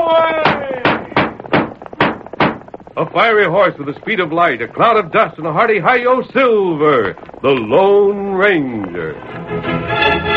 Away! A fiery horse with the speed of light, a cloud of dust, and a hearty hi-yo Silver, the Lone Ranger.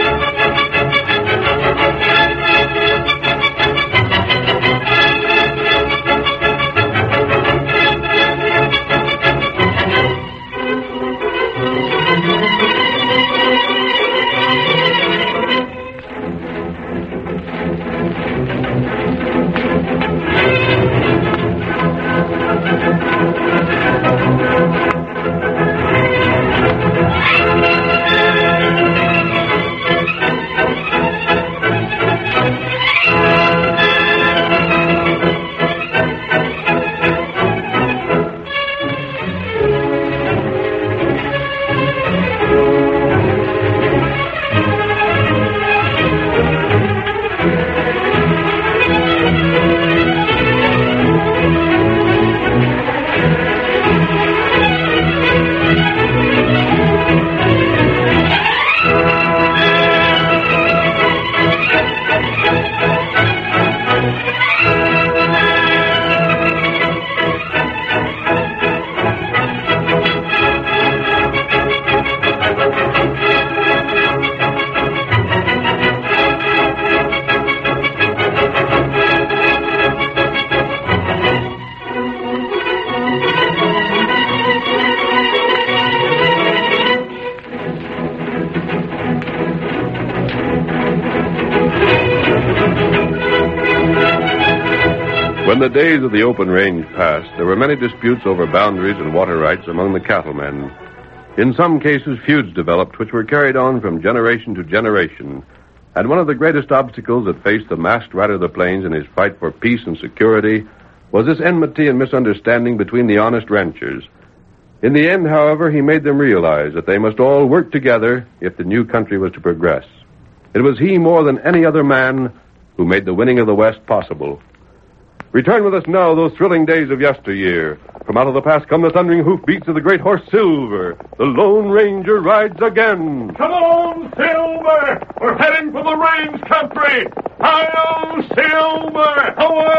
When the days of the open range passed, there were many disputes over boundaries and water rights among the cattlemen. In some cases, feuds developed which were carried on from generation to generation. And one of the greatest obstacles that faced the masked rider of the plains in his fight for peace and security was this enmity and misunderstanding between the honest ranchers. In the end, however, he made them realize that they must all work together if the new country was to progress. It was he more than any other man who made the winning of the West possible. Return with us now those thrilling days of yesteryear. From out of the past come the thundering hoofbeats of the great horse Silver. The Lone Ranger rides again. Come on, Silver! We're heading for the range country! Hi-yo, Silver!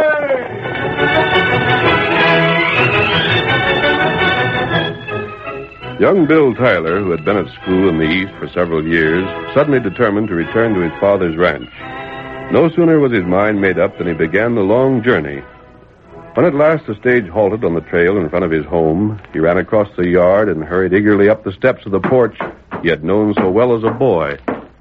Away! Young Bill Tyler, who had been at school in the East for several years, suddenly determined to return to his father's ranch. No sooner was his mind made up than he began the long journey. When at last the stage halted on the trail in front of his home, he ran across the yard and hurried eagerly up the steps of the porch he had known so well as a boy.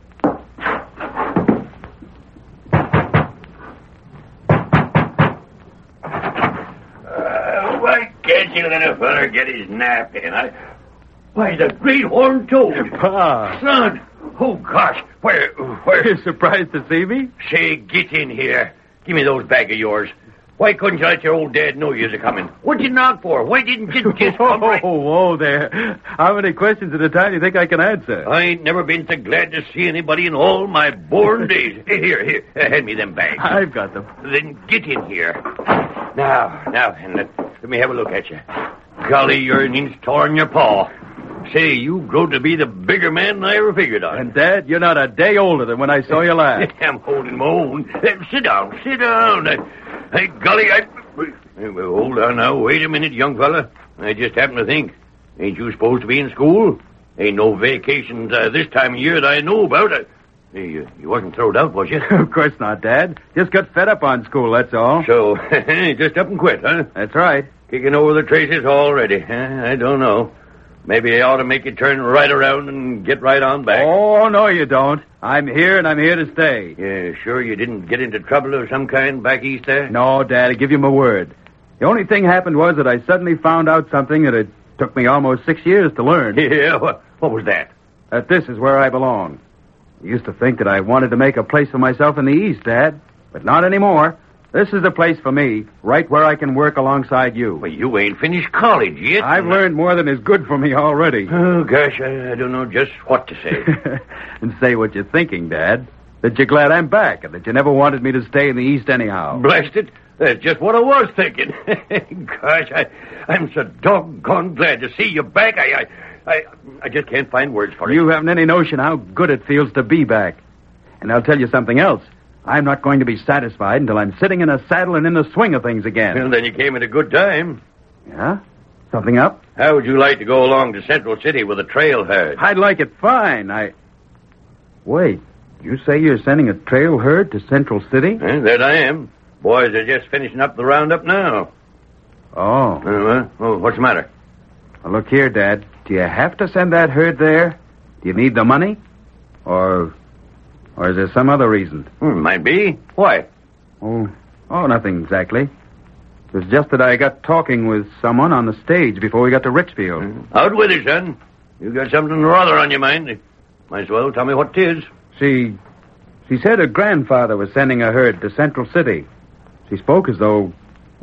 Why can't you let a feller get his nap in? Why, the great horned toad. Pa. Son. Oh, gosh. Where? You're surprised to see me? Say, get in here. Give me those bag of yours. Why couldn't you let your old dad know you was a-coming? What'd you knock for? Why didn't you just come right... Whoa there. How many questions at a time do you think I can answer? I ain't never been so glad to see anybody in all my born days. Here, hand me them bags. I've got them. Then get in here. Now, and let me have a look at you. Golly, you're an inch taller than your paw. Say, you grow to be the bigger man than I ever figured on. And, Dad, you're not a day older than when I saw you last. I'm holding my own. Sit down. Golly, hold on now. Wait a minute, young fella. I just happened to think. Ain't you supposed to be in school? Ain't no vacations this time of year that I know about. You wasn't thrown out, was you? Of course not, Dad. Just got fed up on school, that's all. So, just up and quit, huh? That's right. Kicking over the traces already. I don't know. Maybe I ought to make you turn right around and get right on back. Oh, no, you don't. I'm here, and I'm here to stay. Yeah, sure you didn't get into trouble of some kind back east there? No, Dad, I give you my word. The only thing happened was that I suddenly found out something that it took me almost 6 years to learn. Yeah, what was that? That this is where I belong. I used to think that I wanted to make a place for myself in the East, Dad, but not anymore. This is the place for me, right where I can work alongside you. Well, you ain't finished college yet. I've learned more than is good for me already. Oh, gosh, I don't know just what to say. And say what you're thinking, Dad. That you're glad I'm back and that you never wanted me to stay in the East anyhow. Blast it. That's just what I was thinking. Gosh, I'm so doggone glad to see you back. I just can't find words for it. You haven't any notion how good it feels to be back. And I'll tell you something else. I'm not going to be satisfied until I'm sitting in a saddle and in the swing of things again. Well, then you came at a good time. Yeah? Something up? How would you like to go along to Central City with a trail herd? I'd like it fine. Wait, you say you're sending a trail herd to Central City? That I am. Boys are just finishing up the roundup now. Oh. What's the matter? Well, look here, Dad. Do you have to send that herd there? Do you need the money? Or is there some other reason? Might be. Why? Oh, nothing exactly. It was just that I got talking with someone on the stage before we got to Richfield. Out with it, son. You got something or other on your mind. Might as well tell me what 'tis. She said her grandfather was sending a herd to Central City. She spoke as though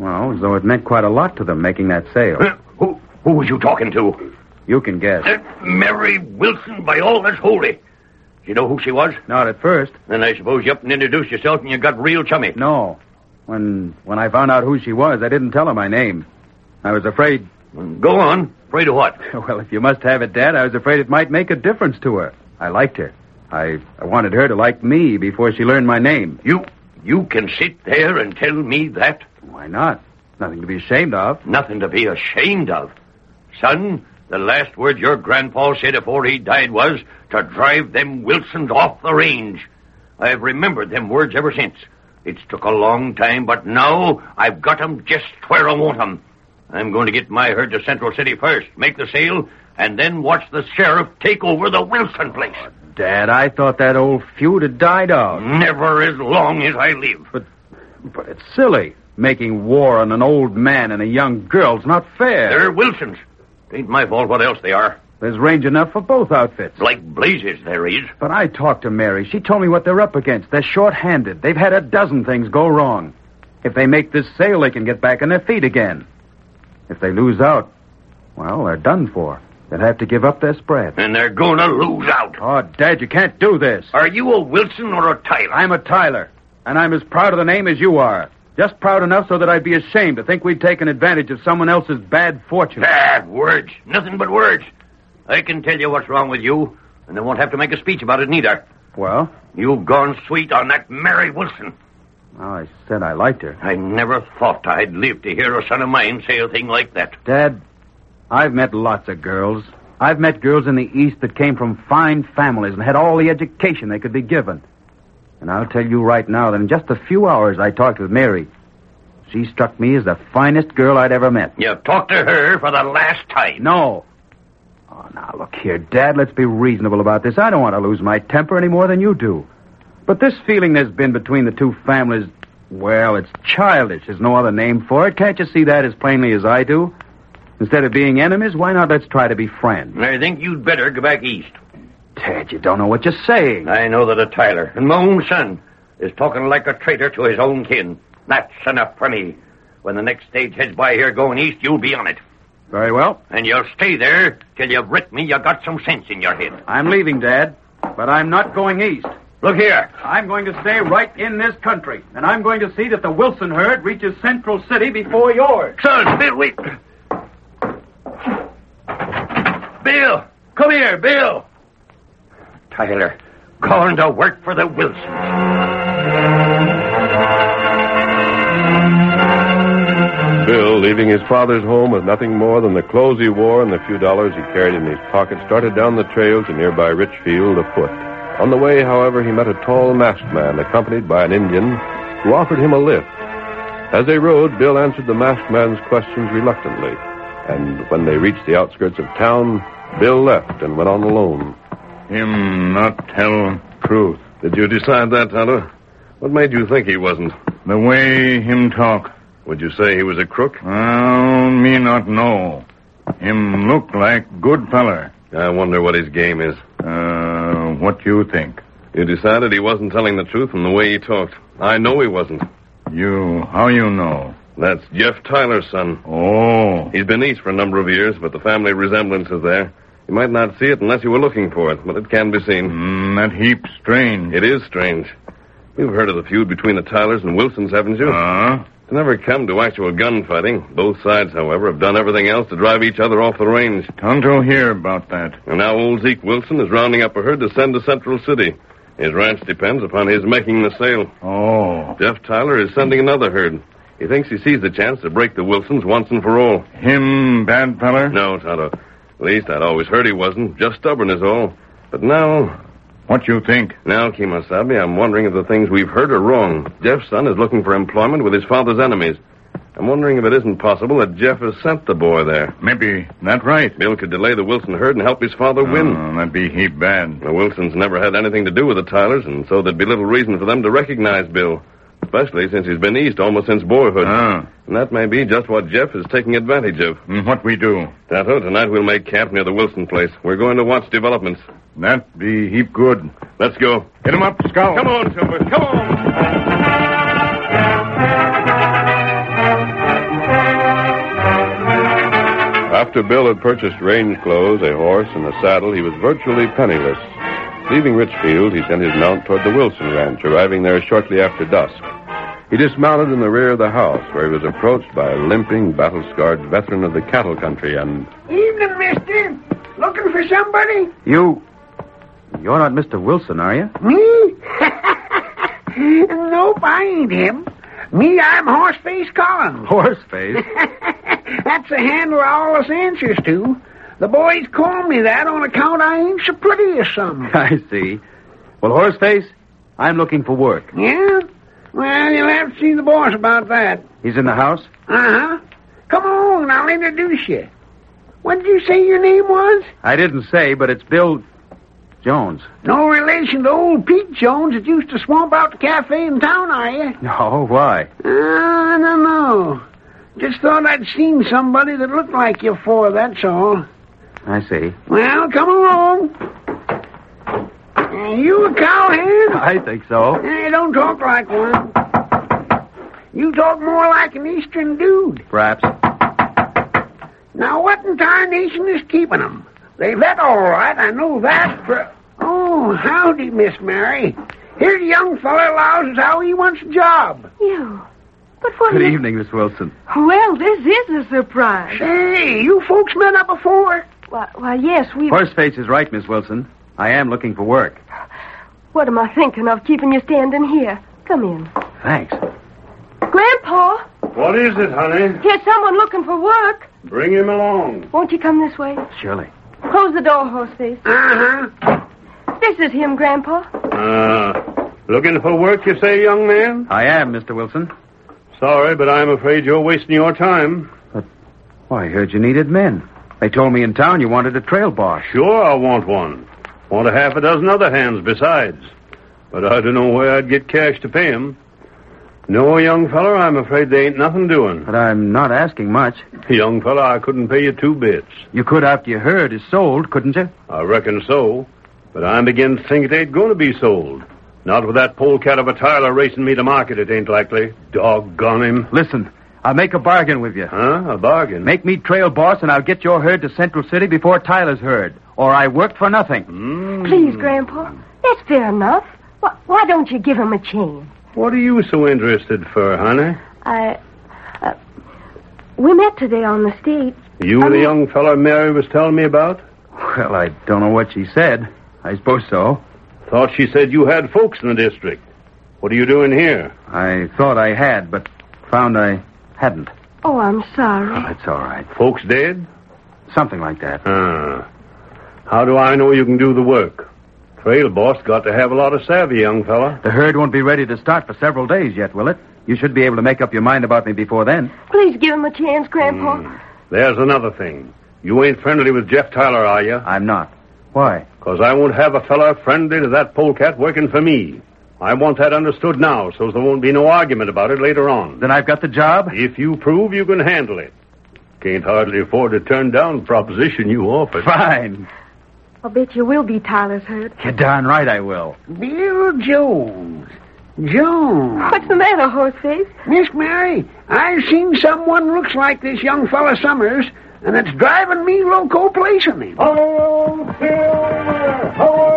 it meant quite a lot to them making that sale. Who was you talking to? You can guess. Mary Wilson, by all that's holy. Do you know who she was? Not at first. Then I suppose you up and introduced yourself and you got real chummy. No. When I found out who she was, I didn't tell her my name. I was afraid... Go on. Afraid of what? Well, if you must have it, Dad, I was afraid it might make a difference to her. I liked her. I wanted her to like me before she learned my name. You can sit there and tell me that? Why not? Nothing to be ashamed of. Nothing to be ashamed of. Son, the last word your grandpa said before he died was to drive them Wilsons off the range. I've remembered them words ever since. It's took a long time, but now I've got 'em just where I want 'em. I'm going to get my herd to Central City first, make the sale, and then watch the sheriff take over the Wilson place. Oh, Dad, I thought that old feud had died out. Never as long as I live. But it's silly. Making war on an old man and a young girl's not fair. They're Wilsons. It ain't my fault what else they are. There's range enough for both outfits. Like blazes there is. But I talked to Mary. She told me what they're up against. They're short-handed. They've had a dozen things go wrong. If they make this sale, they can get back on their feet again. If they lose out, well, they're done for. They'll have to give up their spread. And they're going to lose out. Oh, Dad, you can't do this. Are you a Wilson or a Tyler? I'm a Tyler, and I'm as proud of the name as you are. Just proud enough so that I'd be ashamed to think we'd taken advantage of someone else's bad fortune. Bad words. Nothing but words. I can tell you what's wrong with you, and I won't have to make a speech about it neither. Well? You've gone sweet on that Mary Wilson. Well, I said I liked her. I never thought I'd live to hear a son of mine say a thing like that. Dad, I've met lots of girls. I've met girls in the East that came from fine families and had all the education they could be given. And I'll tell you right now that in just a few hours I talked with Mary. She struck me as the finest girl I'd ever met. You talked to her for the last time. No. Oh, now, look here, Dad, let's be reasonable about this. I don't want to lose my temper any more than you do. But this feeling there's been between the two families, well, it's childish. There's no other name for it. Can't you see that as plainly as I do? Instead of being enemies, why not let's try to be friends? I think you'd better go back east. Dad, you don't know what you're saying. I know that a Tyler, and my own son, is talking like a traitor to his own kin. That's enough for me. When the next stage heads by here going east, you'll be on it. Very well. And you'll stay there till you've writ me you got some sense in your head. I'm leaving, Dad, but I'm not going east. Look here. I'm going to stay right in this country, and I'm going to see that the Wilson herd reaches Central City before yours. Son, Bill, wait. Bill, come here, Bill. Tyler, going to work for the Wilsons. Bill, leaving his father's home with nothing more than the clothes he wore and the few dollars he carried in his pocket, started down the trail to nearby Richfield afoot. On the way, however, he met a tall masked man accompanied by an Indian who offered him a lift. As they rode, Bill answered the masked man's questions reluctantly, and when they reached the outskirts of town, Bill left and went on alone. Him not tell truth. Did you decide that, Tyler? What made you think he wasn't? The way him talk. Would you say he was a crook? Well, me not know. Him look like good feller. I wonder what his game is. What you think? You decided he wasn't telling the truth from the way he talked. I know he wasn't. How you know? That's Jeff Tyler's son. Oh. He's been east for a number of years, but the family resemblance is there. You might not see it unless you were looking for it, but it can be seen. That heap strange. It is strange. You've heard of the feud between the Tylers and Wilsons, haven't you? It's never come to actual gunfighting. Both sides, however, have done everything else to drive each other off the range. Tonto hear about that. And now old Zeke Wilson is rounding up a herd to send to Central City. His ranch depends upon his making the sale. Oh. Jeff Tyler is sending another herd. He thinks he sees the chance to break the Wilsons once and for all. Him bad feller? No, Tonto. At least I'd always heard he wasn't. Just stubborn is all. But now... What you think? Now, Kemosabe, I'm wondering if the things we've heard are wrong. Jeff's son is looking for employment with his father's enemies. I'm wondering if it isn't possible that Jeff has sent the boy there. Maybe that's right. Bill could delay the Wilson herd and help his father win. Oh, that'd be heap bad. The Wilsons never had anything to do with the Tylers, and so there'd be little reason for them to recognize Bill. Especially since he's been east almost since boyhood. Ah. And that may be just what Jeff is taking advantage of. And what we do? Tonto, tonight we'll make camp near the Wilson place. We're going to watch developments. That'd be heap good. Let's go. Get him up, Scout. Come on, Silver. Come on. After Bill had purchased range clothes, a horse, and a saddle, he was virtually penniless. Leaving Richfield, he sent his mount toward the Wilson ranch, arriving there shortly after dusk. He dismounted in the rear of the house, where he was approached by a limping, battle-scarred veteran of the cattle country, and... Evening, mister. Looking for somebody? You're not Mr. Wilson, are you? Me? Nope, I ain't him. Me, I'm Horseface Collins. Horseface? That's the handle I always answers to. The boys call me that on account I ain't so pretty or something. I see. Well, Horseface, I'm looking for work. Yeah? Well, you'll have to see the boss about that. He's in the house? Uh-huh. Come on, I'll introduce you. What did you say your name was? I didn't say, but it's Bill Jones. No relation to old Pete Jones that used to swamp out the cafe in town, are you? No, why? I don't know. Just thought I'd seen somebody that looked like you before, that's all. I see. Well, come along. You a cowhand? I think so. You don't talk like one. You talk more like an Eastern dude. Perhaps. Now, what in tarnation is keeping them? They let all right, I know that. Oh, howdy, Miss Mary. Here's a young fella allows us how he wants a job. You? But what... Good evening, Miss Wilson. Well, this is a surprise. Say, you folks met up before? Why, yes, we... Horseface is right, Miss Wilson. I am looking for work. What am I thinking of, keeping you standing here? Come in. Thanks. Grandpa, What is it, honey? here's someone looking for work. Bring him along. Won't you come this way? Surely. Close the door, Horseface. Uh-huh. This is him, Grandpa. Looking for work, you say, young man? I am, Mr. Wilson. Sorry, but I'm afraid you're wasting your time. Well, I heard you needed men. They told me in town you wanted a trail boss. Sure, I want one. Want a half a dozen other hands besides. But I don't know where I'd get cash to pay 'em. No, young feller, I'm afraid there ain't nothing doing. But I'm not asking much. Young feller, I couldn't pay you 2 bits. You could after your herd is sold, couldn't you? I reckon so. But I'm beginning to think it ain't going to be sold. Not with that polecat of a Tyler racing me to market, it ain't likely. Doggone him. Listen, I'll make a bargain with you. Huh? A bargain? Make me trail boss, and I'll get your herd to Central City before Tyler's herd. Or I work for nothing. Please, Grandpa. That's fair enough. Why don't you give him a chance? What are you so interested for, honey? We met today on the stage. You the young feller Mary was telling me about? Well, I don't know what she said. I suppose so. Thought she said you had folks in the district. What are you doing here? I thought I had, but found I hadn't. Oh, I'm sorry. Oh, it's all right. Folks dead? Something like that. How do I know you can do the work? Trail boss got to have a lot of savvy, young fella. The herd won't be ready to start for several days yet, will it? You should be able to make up your mind about me before then. Please give him a chance, Grandpa. There's another thing. You ain't friendly with Jeff Tyler, are you? I'm not. Why? 'Cause I won't have a fella friendly to that polecat working for me. I want that understood now, so there won't be no argument about it later on. Then I've got the job? If you prove you can handle it. Can't hardly afford to turn down the proposition you offered. Fine. I'll bet you will be Tyler's herd. You're darn right I will. Bill Jones. Jones. What's the matter, Horseface? Miss Mary, I've seen someone looks like this young fella Summers, and it's driving me loco placing him. Oh, Silver!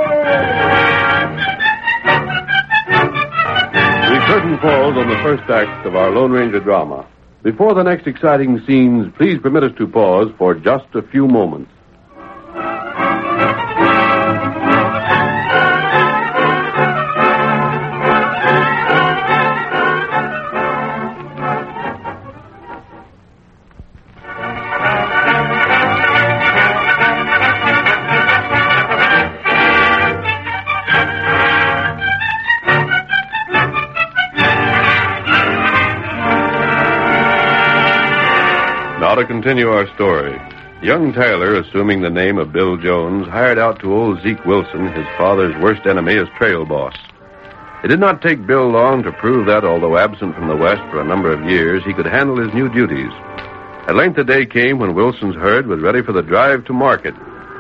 The curtain falls on the first act of our Lone Ranger drama. Before the next exciting scenes, please permit us to pause for just a few moments. Now to continue our story. Young Tyler, assuming the name of Bill Jones, hired out to old Zeke Wilson, his father's worst enemy, as trail boss. It did not take Bill long to prove that, although absent from the West for a number of years, he could handle his new duties. At length the day came when Wilson's herd was ready for the drive to market.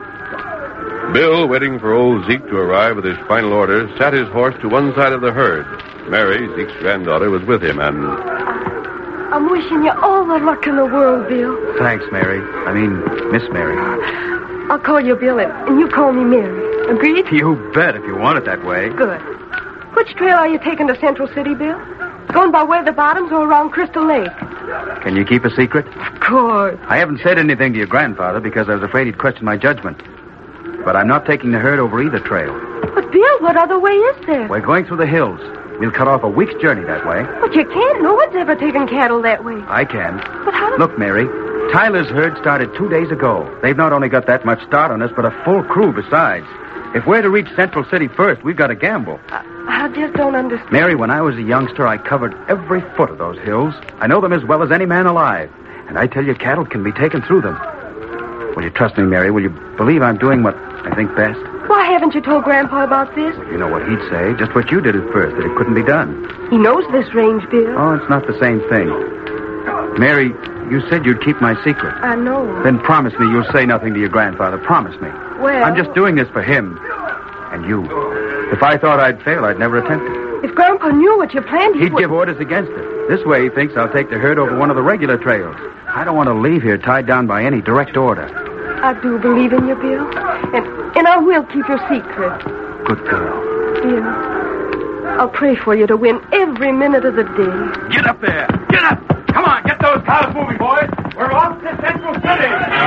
Bill, waiting for old Zeke to arrive with his final orders, sat his horse to one side of the herd. Mary, Zeke's granddaughter, was with him, and... I'm wishing you all the luck in the world, Bill. Thanks, Mary. I mean, Miss Mary. I'll call you Bill, and you call me Mary. Agreed? You bet, if you want it that way. Good. Which trail are you taking to Central City, Bill? Going by way of the Bottoms or around Crystal Lake? Can you keep a secret? Of course. I haven't said anything to your grandfather because I was afraid he'd question my judgment. But I'm not taking the herd over either trail. But, Bill, what other way is there? We're going through the hills. We'll cut off a week's journey that way. But you can't. No one's ever taken cattle that way. I can. But how... Look, Mary, Tyler's herd started 2 days ago. They've not only got that much start on us, but a full crew besides. If we're to reach Central City first, we've got to gamble. I just don't understand. Mary, when I was a youngster, I covered every foot of those hills. I know them as well as any man alive. And I tell you, cattle can be taken through them. Will you trust me, Mary? Will you believe I'm doing what I think best? Why haven't you told Grandpa about this? You know what he'd say. Just what you did at first, that it couldn't be done. He knows this range, Bill. Oh, it's not the same thing. Mary, you said you'd keep my secret. I know. Then promise me you'll say nothing to your grandfather. Promise me. Well... I'm just doing this for him. And you. If I thought I'd fail, I'd never attempt it. If Grandpa knew what you planned, He'd give orders against it. This way he thinks I'll take the herd over one of the regular trails. I don't want to leave here tied down by any direct order. I do believe in you, Bill. And I will keep your secret. Good girl. Bill, I'll pray for you to win every minute of the day. Get up there. Get up. Come on, get those cars moving, boys. We're off to Central City.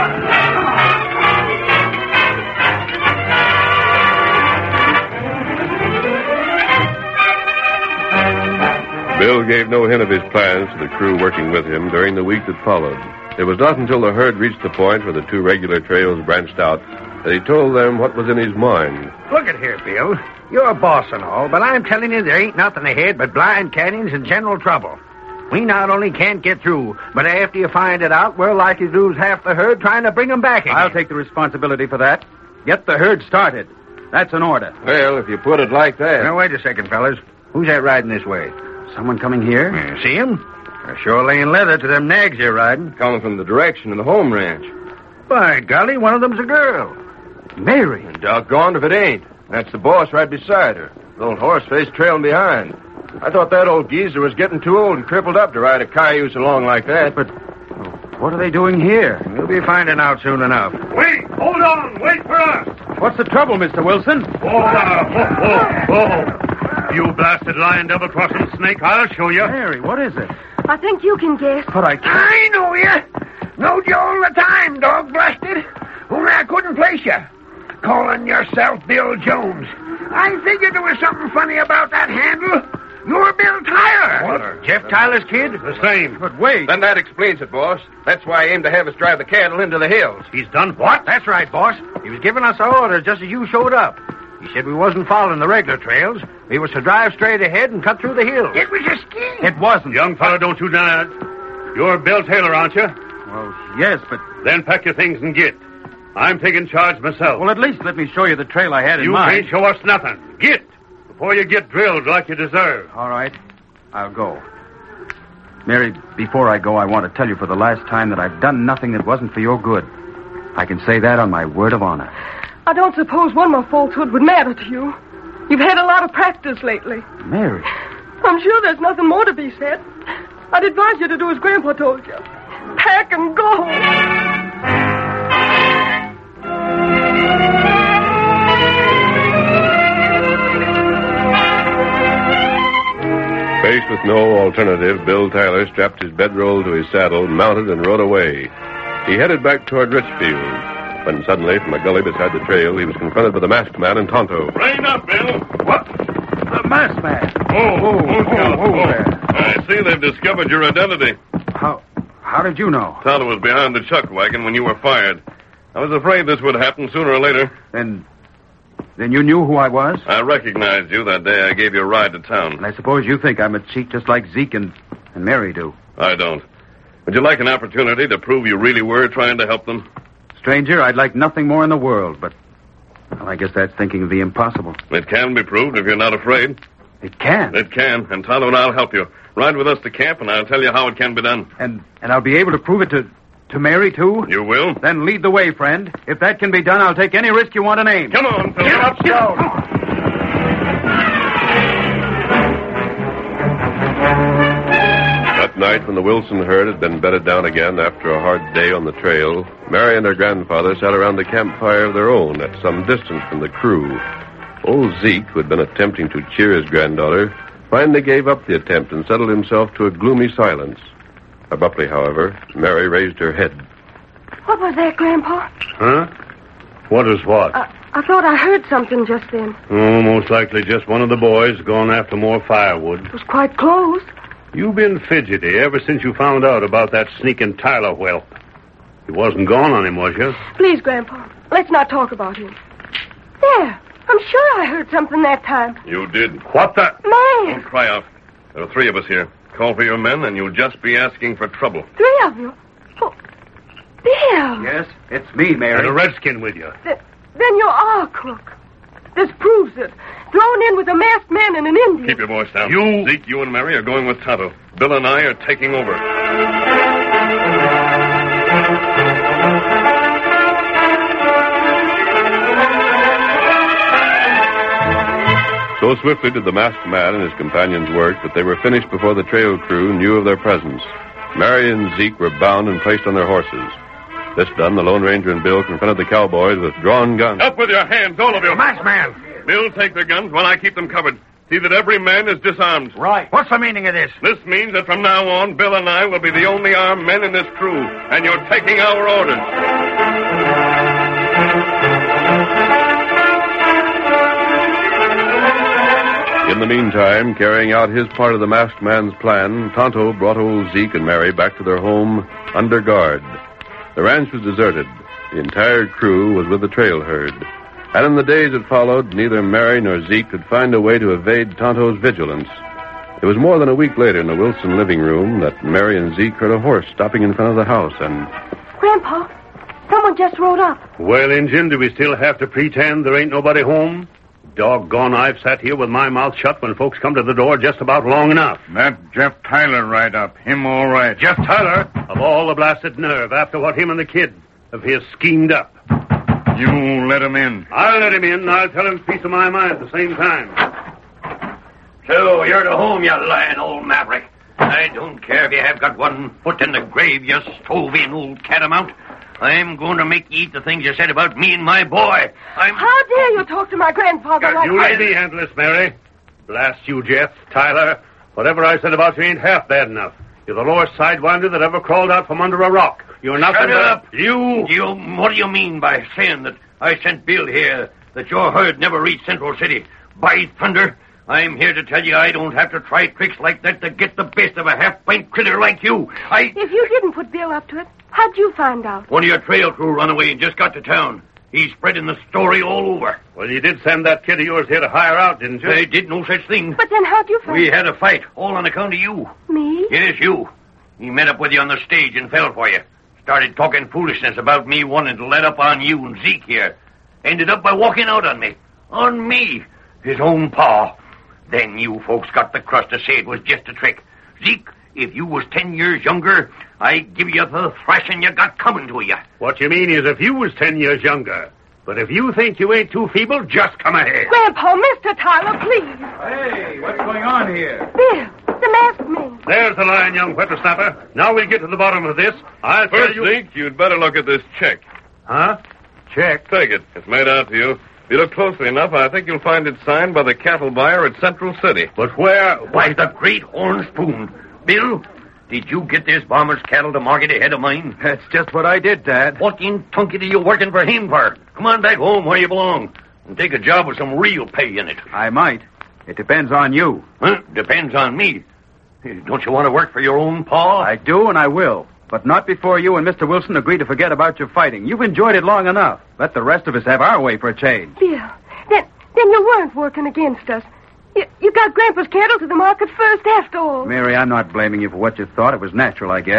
Bill gave no hint of his plans to the crew working with him during the week that followed. It was not until the herd reached the point where the two regular trails branched out that he told them what was in his mind. Look at here, Bill. You're a boss and all, but I'm telling you there ain't nothing ahead but blind canyons and general trouble. We not only can't get through, but after you find it out, we're likely to lose half the herd trying to bring them back again. I'll take the responsibility for that. Get the herd started. That's an order. Well, if you put it like that... Now, wait a second, fellas. Who's that riding this way? Someone coming here? See him? They're sure laying leather to them nags you're riding. Coming from the direction of the home ranch. By golly, one of them's a girl. Mary. Doggone if it ain't. That's the boss right beside her. The old horse-face trailing behind. I thought that old geezer was getting too old and crippled up to ride a cayuse along like that. But what are they doing here? We'll be finding out soon enough. Wait! Hold on! Wait for us! What's the trouble, Mr. Wilson? You blasted lying double-crossing snake, I'll show you. Mary, what is it? I think you can guess. But I can't. I know you. Knowed you all the time, dog blasted. Only I couldn't place you. Calling yourself Bill Jones. I figured there was something funny about that handle. You're Bill Tyler. What? Jeff Tyler's kid? The same. But wait. Then that explains it, boss. That's why I aim to have us drive the cattle into the hills. He's done what? That's right, boss. He was giving us our orders just as you showed up. He said we wasn't following the regular trails. We was to drive straight ahead and cut through the hills. It was a scheme. It wasn't. Young fellow, don't you deny it. You're Bill Taylor, aren't you? Well, yes, but... Then pack your things and get. I'm taking charge myself. Well, at least let me show you the trail I had in You mind. can't show us nothing. Get! Before you get drilled like you deserve. All right. I'll go. Mary, before I go, I want to tell you for the last time that I've done nothing that wasn't for your good. I can say that on my word of honor. I don't suppose one more falsehood would matter to you. You've had a lot of practice lately. Mary. I'm sure there's nothing more to be said. I'd advise you to do as Grandpa told you. Pack and go. Faced with no alternative, Bill Tyler strapped his bedroll to his saddle, mounted, and rode away. He headed back toward Richfield, when suddenly, from a gully beside the trail, he was confronted by the masked man and Tonto. Rein up, Bill. What? The masked man. there. I see they've discovered your identity. How did you know? Tonto was behind the chuck wagon when you were fired. I was afraid this would happen sooner or later. Then you knew who I was? I recognized you that day I gave you a ride to town. And I suppose you think I'm a cheat just like Zeke and Mary do. I don't. Would you like an opportunity to prove you really were trying to help them? Stranger, I'd like nothing more in the world, but... Well, I guess that's thinking of the impossible. It can be proved if you're not afraid. It can? It can, and Tonto and I'll help you. Ride with us to camp, and I'll tell you how it can be done. And I'll be able to prove it to Mary, too? You will? Then lead the way, friend. If that can be done, I'll take any risk you want to name. Come on, Phil. Let's go. That night, when the Wilson herd had been bedded down again after a hard day on the trail, Mary and her grandfather sat around a campfire of their own at some distance from the crew. Old Zeke, who had been attempting to cheer his granddaughter, finally gave up the attempt and settled himself to a gloomy silence. Abruptly, however, Mary raised her head. What was that, Grandpa? Huh? What is what? I thought I heard something just then. Oh, most likely just one of the boys gone after more firewood. It was quite close. You've been fidgety ever since you found out about that sneaking Tyler whelp. He wasn't gone on him, was you? Please, Grandpa, let's not talk about him. There. I'm sure I heard something that time. You did. What the... Man! Don't cry out. There are 3 of us here. Call for your men, and you'll just be asking for trouble. 3 of you? Oh, Bill! Yes, it's me, Mary. And a redskin with you. Then you are a crook. This proves it. Thrown in with a masked man and an Indian. Keep your voice down. You... Zeke, you and Mary are going with Tonto. Bill and I are taking over. So swiftly did the masked man and his companions work that they were finished before the trail crew knew of their presence. Mary and Zeke were bound and placed on their horses. This done, the Lone Ranger and Bill confronted the cowboys with drawn guns. Up with your hands, all of you. Masked man. Bill, take their guns while I keep them covered. See that every man is disarmed. Right. What's the meaning of this? This means that from now on, Bill and I will be the only armed men in this crew, and you're taking our orders. In the meantime, carrying out his part of the masked man's plan, Tonto brought old Zeke and Mary back to their home under guard. The ranch was deserted. The entire crew was with the trail herd. And in the days that followed, neither Mary nor Zeke could find a way to evade Tonto's vigilance. It was more than a week later in the Wilson living room that Mary and Zeke heard a horse stopping in front of the house and... Grandpa, someone just rode up. Well, Injun, do we still have to pretend there ain't nobody home? Doggone, I've sat here with my mouth shut when folks come to the door just about long enough. That Jeff Tyler right up. Him all right. Jeff Tyler? Of all the blasted nerve, after what him and the kid have here schemed up. You let him in. I'll let him in, and I'll tell him a piece of my mind at the same time. So, you're to home, you lying old maverick. I don't care if you have got one foot in the grave, you stove-in old catamount. I'm going to make you eat the things you said about me and my boy. How dare you talk to my grandfather like You that? let me handle this, Mary. Blast you, Jeff, Tyler. Whatever I said about you ain't half bad enough. You're the lowest sidewinder that ever crawled out from under a rock. You're nothing Shut but... up. What do you mean by saying that I sent Bill here, that your herd never reached Central City? By thunder, I'm here to tell you I don't have to try tricks like that to get the best of a half-pint critter like you. If you didn't put Bill up to it, how'd you find out? One of your trail crew run away and just got to town. He's spreading the story all over. Well, you did send that kid of yours here to hire out, didn't you? I did no such thing. But then how'd you find We had a fight, all on account of you. Me? Yes, you. He met up with you on the stage and fell for you. Started talking foolishness about me wanting to let up on you and Zeke here. Ended up by walking out on me. On me. His own pa. Then you folks got the crust to say it was just a trick. Zeke, if you was 10 years younger, I'd give you the thrashing you got coming to you. What you mean is if you was 10 years younger. But if you think you ain't too feeble, just come ahead. Grandpa, Mr. Tyler, please. Hey, what's going on here? Bill, the masked man. There's the line, young whippersnapper. Now we'll get to the bottom of this. I'll tell First, you... Zeke, you'd better look at this check. Huh? Check. Take it. It's made out to you. If you look closely enough, I think you'll find it signed by the cattle buyer at Central City. But where... Why, the great horn spoon. Bill, did you get this bomber's cattle to market ahead of mine? That's just what I did, Dad. What in tunket are you working for him for? Come on back home where you belong and take a job with some real pay in it. I might. It depends on you. Huh? Depends on me. Don't you want to work for your own pa? I do, and I will. But not before you and Mr. Wilson agree to forget about your fighting. You've enjoyed it long enough. Let the rest of us have our way for a change. Bill, then you weren't working against us. You got Grandpa's cattle to the market first, after all. Mary, I'm not blaming you for what you thought. It was natural, I guess.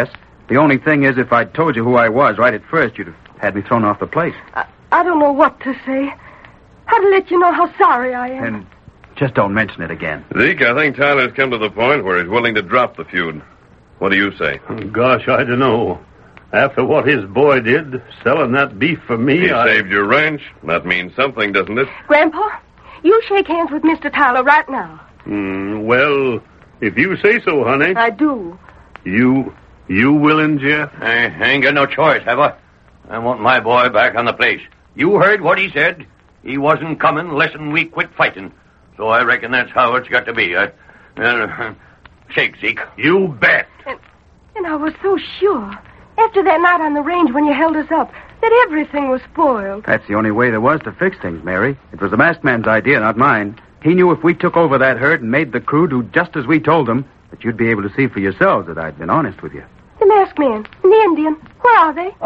The only thing is, if I'd told you who I was right at first, you'd have had me thrown off the place. I don't know what to say. How to let you know how sorry I am. And just don't mention it again. Zeke, I think Tyler's come to the point where he's willing to drop the feud. What do you say? Gosh, I don't know. After what his boy did, selling that beef for me, He saved your ranch. That means something, doesn't it? Grandpa, you shake hands with Mr. Tyler right now. Well, if you say so, honey. I do. You willing, Jeff? I ain't got no choice, have I? I want my boy back on the place. You heard what he said. He wasn't coming unless we quit fighting. So I reckon that's how it's got to be. Shake, Zeke. You bet. And I was so sure, after that night on the range when you held us up, that everything was spoiled. That's the only way there was to fix things, Mary. It was the masked man's idea, not mine. He knew if we took over that herd and made the crew do just as we told them, that you'd be able to see for yourselves that I'd been honest with you. The masked man and the Indian, where are they?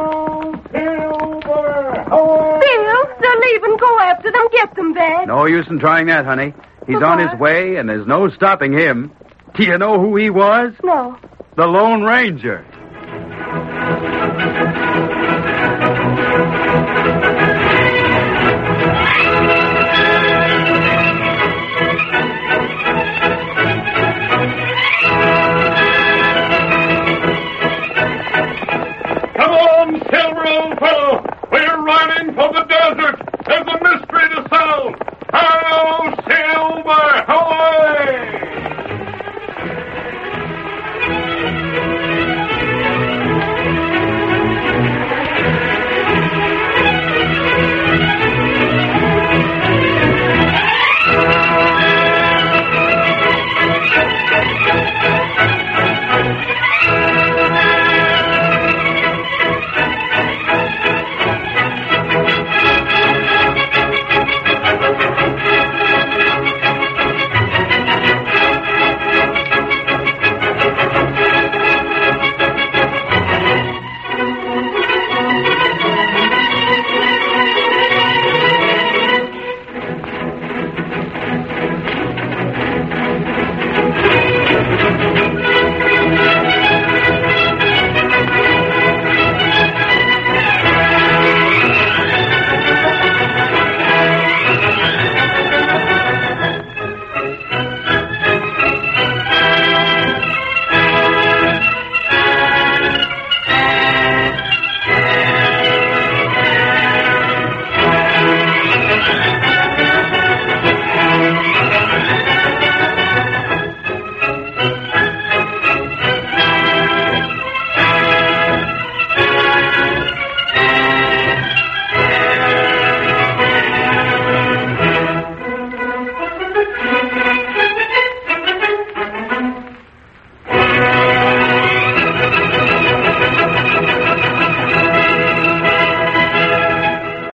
Bill, they're leaving. Go after them. Get them, Dad. No use in trying that, honey. He's on his way, and there's no stopping him. Do you know who he was? No. The Lone Ranger.